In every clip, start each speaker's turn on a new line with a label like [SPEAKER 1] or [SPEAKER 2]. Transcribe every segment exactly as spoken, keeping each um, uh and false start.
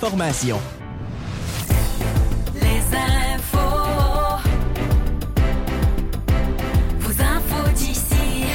[SPEAKER 1] d'information.
[SPEAKER 2] Les infos. Vos infos d'ici.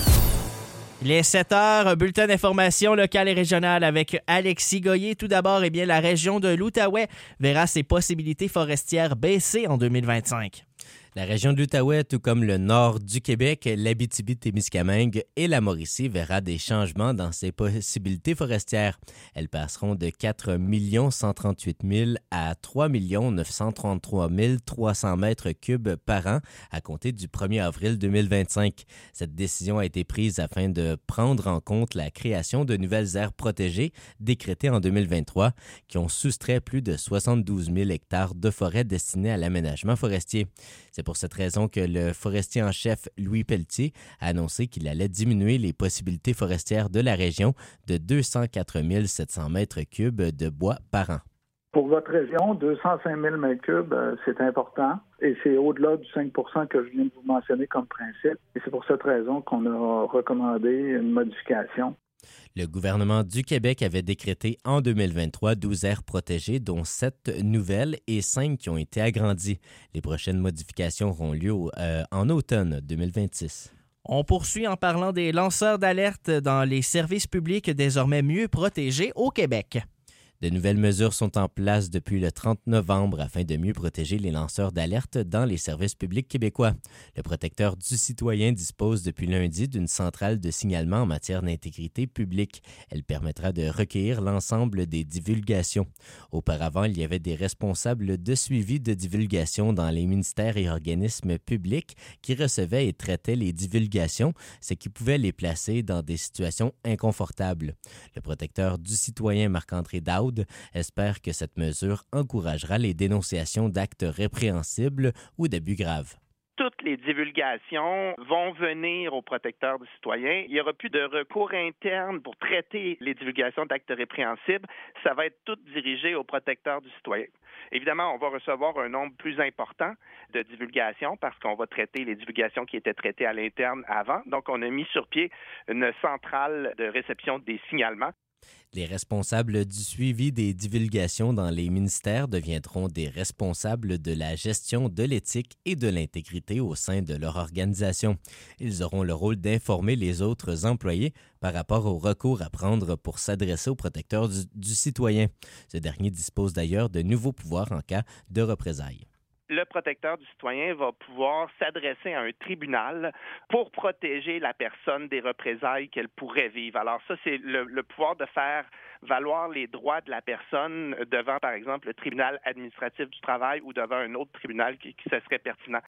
[SPEAKER 1] Il est sept heures, bulletin d'information locale et régionale avec Alexis Goyer. Tout d'abord, eh bien, la région de l'Outaouais verra ses possibilités forestières baisser en deux mille vingt-cinq.
[SPEAKER 3] La région de l'Outaouais, tout comme le nord du Québec, l'Abitibi-Témiscamingue et la Mauricie, verra des changements dans ses possibilités forestières. Elles passeront de quatre millions cent trente-huit mille à trois millions neuf cent trente-trois mille trois cents mètres cubes par an à compter du premier avril deux mille vingt-cinq. Cette décision a été prise afin de prendre en compte la création de nouvelles aires protégées décrétées en deux mille vingt-trois qui ont soustrait plus de soixante-douze mille hectares de forêts destinés à l'aménagement forestier. C'est pour cette raison que le forestier en chef Louis Pelletier a annoncé qu'il allait diminuer les possibilités forestières de la région de deux cent quatre mille sept cents mètres cubes de bois par an.
[SPEAKER 4] Pour votre région, deux cent cinq mille mètres cubes, c'est important et c'est au-delà du cinq pour cent que je viens de vous mentionner comme principe. Et c'est pour cette raison qu'on a recommandé une modification.
[SPEAKER 3] Le gouvernement du Québec avait décrété en deux mille vingt-trois douze aires protégées, dont sept nouvelles et cinq qui ont été agrandies. Les prochaines modifications auront lieu euh, en automne deux mille vingt-six.
[SPEAKER 1] On poursuit en parlant des lanceurs d'alerte dans les services publics désormais mieux protégés au Québec.
[SPEAKER 3] De nouvelles mesures sont en place depuis le trente novembre afin de mieux protéger les lanceurs d'alerte dans les services publics québécois. Le protecteur du citoyen dispose depuis lundi d'une centrale de signalement en matière d'intégrité publique. Elle permettra de recueillir l'ensemble des divulgations. Auparavant, il y avait des responsables de suivi de divulgation dans les ministères et organismes publics qui recevaient et traitaient les divulgations, ce qui pouvait les placer dans des situations inconfortables. Le protecteur du citoyen Marc-André Daoud espère que cette mesure encouragera les dénonciations d'actes répréhensibles ou d'abus graves.
[SPEAKER 5] Toutes les divulgations vont venir au protecteur du citoyen. Il n'y aura plus de recours interne pour traiter les divulgations d'actes répréhensibles. Ça va être tout dirigé au protecteur du citoyen. Évidemment, on va recevoir un nombre plus important de divulgations parce qu'on va traiter les divulgations qui étaient traitées à l'interne avant. Donc, on a mis sur pied une centrale de réception des signalements.
[SPEAKER 3] Les responsables du suivi des divulgations dans les ministères deviendront des responsables de la gestion de l'éthique et de l'intégrité au sein de leur organisation. Ils auront le rôle d'informer les autres employés par rapport au recours à prendre pour s'adresser au protecteur du, du citoyen. Ce dernier dispose d'ailleurs de nouveaux pouvoirs en cas de représailles.
[SPEAKER 5] Le protecteur du citoyen va pouvoir s'adresser à un tribunal pour protéger la personne des représailles qu'elle pourrait vivre. Alors ça, c'est le, le pouvoir de faire valoir les droits de la personne devant, par exemple, le tribunal administratif du travail ou devant un autre tribunal qui, qui ce serait pertinent.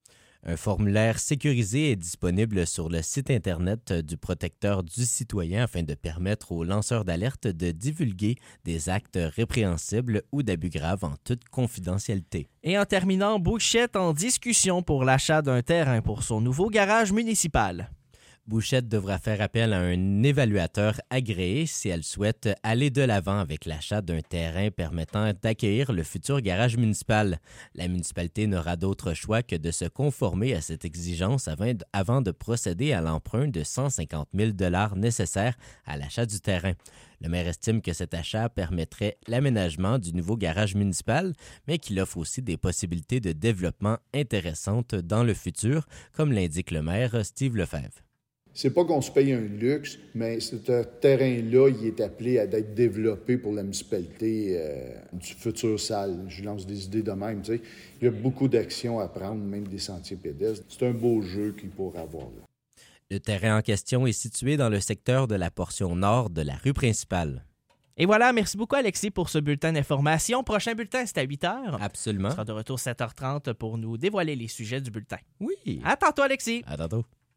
[SPEAKER 3] Un formulaire sécurisé est disponible sur le site Internet du protecteur du citoyen afin de permettre aux lanceurs d'alerte de divulguer des actes répréhensibles ou d'abus graves en toute confidentialité.
[SPEAKER 1] Et en terminant, Bouchette en discussion pour l'achat d'un terrain pour son nouveau garage municipal.
[SPEAKER 3] Bouchette devra faire appel à un évaluateur agréé si elle souhaite aller de l'avant avec l'achat d'un terrain permettant d'accueillir le futur garage municipal. La municipalité n'aura d'autre choix que de se conformer à cette exigence avant de procéder à l'emprunt de cent cinquante mille dollars nécessaires à l'achat du terrain. Le maire estime que cet achat permettrait l'aménagement du nouveau garage municipal, mais qu'il offre aussi des possibilités de développement intéressantes dans le futur, comme l'indique le maire Steve Lefebvre.
[SPEAKER 6] C'est pas qu'on se paye un luxe, mais ce terrain-là, il est appelé à être développé pour la municipalité euh, du futur salle. Je lance des idées de même, tu sais. Il y a beaucoup d'actions à prendre, même des sentiers pédestres. C'est un beau jeu qu'il pourrait avoir, là.
[SPEAKER 3] Le terrain en question est situé dans le secteur de la portion nord de la rue principale.
[SPEAKER 1] Et voilà, merci beaucoup Alexis pour ce bulletin d'information. Prochain bulletin, c'est à huit heures.
[SPEAKER 3] Absolument.
[SPEAKER 1] On sera de retour sept heures trente pour nous dévoiler les sujets du bulletin.
[SPEAKER 3] Oui.
[SPEAKER 1] À tantôt Alexis.
[SPEAKER 3] À tantôt.